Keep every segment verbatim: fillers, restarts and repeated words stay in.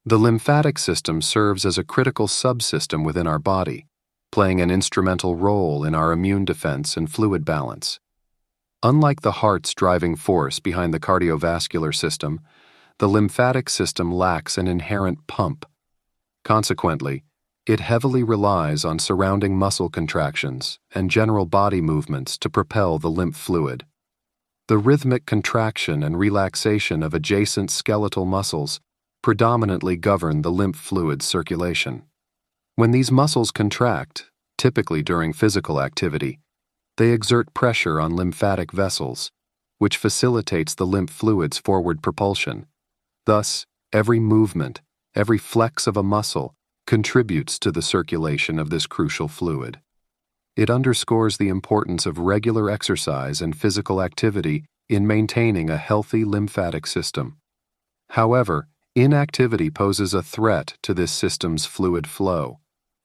The lymphatic system serves as a critical subsystem within our body, playing an instrumental role in our immune defense and fluid balance. Unlike the heart's driving force behind the cardiovascular system, the lymphatic system lacks an inherent pump. Consequently, it heavily relies on surrounding muscle contractions and general body movements to propel the lymph fluid. The rhythmic contraction and relaxation of adjacent skeletal muscles predominantly govern the lymph fluid circulation. When these muscles contract, typically during physical activity, they exert pressure on lymphatic vessels, which facilitates the lymph fluid's forward propulsion. Thus, every movement, every flex of a muscle contributes to the circulation of this crucial fluid. It underscores the importance of regular exercise and physical activity in maintaining a healthy lymphatic system. However, inactivity poses a threat to this system's fluid flow.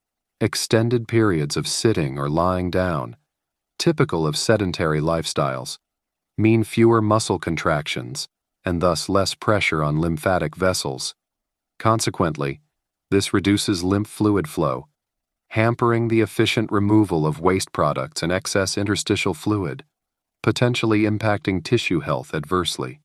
Extended periods of sitting or lying down, typical of sedentary lifestyles, mean fewer muscle contractions and thus less pressure on lymphatic vessels. Consequently, this reduces lymph fluid flow, hampering the efficient removal of waste products and excess interstitial fluid, potentially impacting tissue health adversely.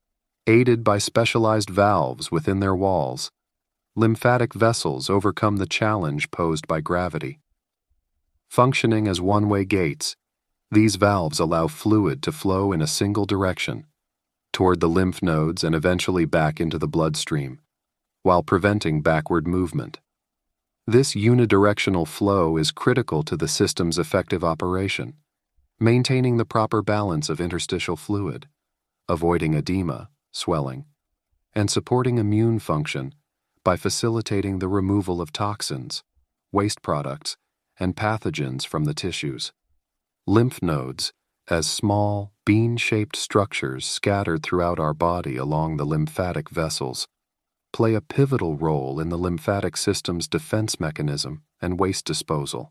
Aided by specialized valves within their walls, lymphatic vessels overcome the challenge posed by gravity. Functioning as one-way gates, these valves allow fluid to flow in a single direction, toward the lymph nodes and eventually back into the bloodstream, while preventing backward movement. This unidirectional flow is critical to the system's effective operation, maintaining the proper balance of interstitial fluid, avoiding edema, swelling, and supporting immune function by facilitating the removal of toxins, waste products, and pathogens from the tissues. Lymph nodes, as small, bean-shaped structures scattered throughout our body along the lymphatic vessels, play a pivotal role in the lymphatic system's defense mechanism and waste disposal.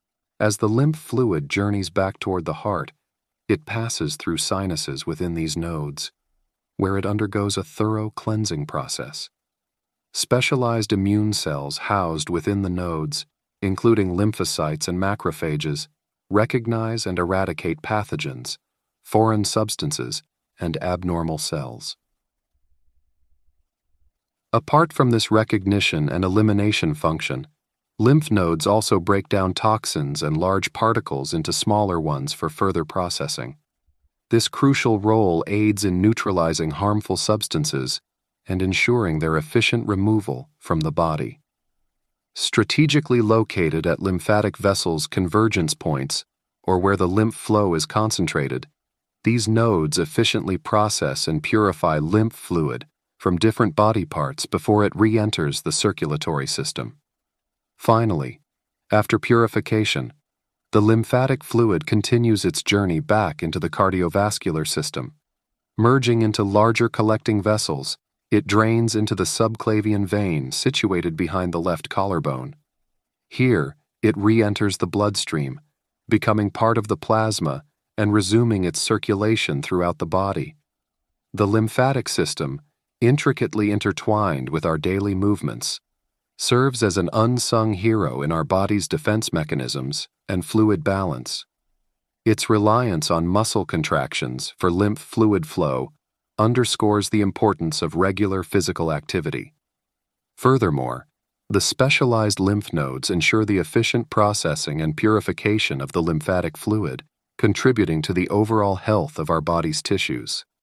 As the lymph fluid journeys back toward the heart, it passes through sinuses within these nodes, where it undergoes a thorough cleansing process. Specialized immune cells housed within the nodes, including lymphocytes and macrophages, recognize and eradicate pathogens, foreign substances, and abnormal cells. Apart from this recognition and elimination function, lymph nodes also break down toxins and large particles into smaller ones for further processing. This crucial role aids in neutralizing harmful substances and ensuring their efficient removal from the body. Strategically located at lymphatic vessels' convergence points, or where the lymph flow is concentrated, these nodes efficiently process and purify lymph fluid from different body parts before it re-enters the circulatory system. Finally, after purification, the lymphatic fluid continues its journey back into the cardiovascular system. Merging into larger collecting vessels, it drains into the subclavian vein situated behind the left collarbone. Here, it re-enters the bloodstream, becoming part of the plasma and resuming its circulation throughout the body. The lymphatic system, intricately intertwined with our daily movements, serves as an unsung hero in our body's defense mechanisms and fluid balance. Its reliance on muscle contractions for lymph fluid flow underscores the importance of regular physical activity. Furthermore, the specialized lymph nodes ensure the efficient processing and purification of the lymphatic fluid, contributing to the overall health of our body's tissues.